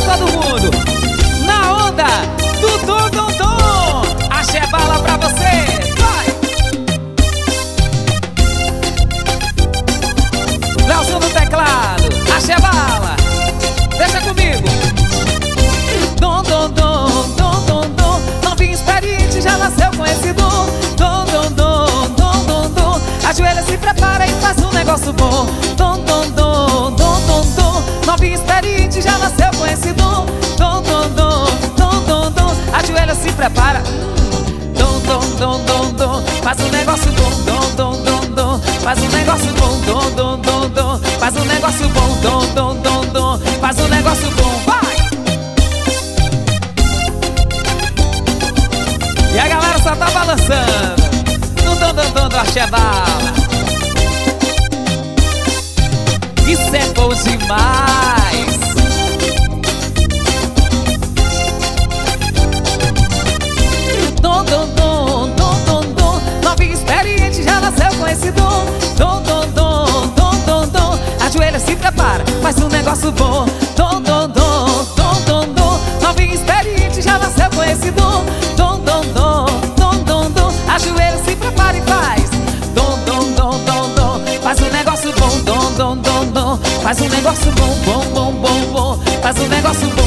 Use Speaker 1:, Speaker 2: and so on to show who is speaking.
Speaker 1: todo mundo na onda do dom, dom, dom. Axé bala pra você, vai! Leozinho no teclado, axé bala, deixa comigo. Dom, dom, dom, dom, dom, dom. Novinho experiente já nasceu com esse dom. Dom, dom, dom, dom, dom, dom. Ajoelha, se prepara e faz um negócio bom. Dom, dom, dom, dom, dom, dom. Novinho experiente já nasceu com esse dom. Dom, dom, dom, dom, dom, dom. Ajoelha, se prepara. Dom, dom, dom, dom, dom. Faz um negócio bom. Dom, dom, dom, dom. Faz um negócio bom. Dom, dom, dom, dom. Faz um negócio bom. Dom, dom, dom, dom. Faz um negócio bom. Vai! E a galera só tá balançando no dom, dom, dom do axé bala. Isso é bom demais. Dom, dom, dom, dom, dom, dom. Novinho experiente já nasceu com esse dom. Dom, dom, dom, dom, dom, dom. Ajoelha, se prepara, faz um negócio bom. Dom, dom, dom, dom, dom, dom. Novinho experiente já nasceu com esse dom. Dom, dom, dom, dom, dom, dom. Ajoelha, se prepara e faz. Dom, dom, dom, dom, dom. Faz um negócio bom. Dom, dom, dom, dom. Faz um negócio bom, bom, bom, bom, bom. Faz um negócio bom.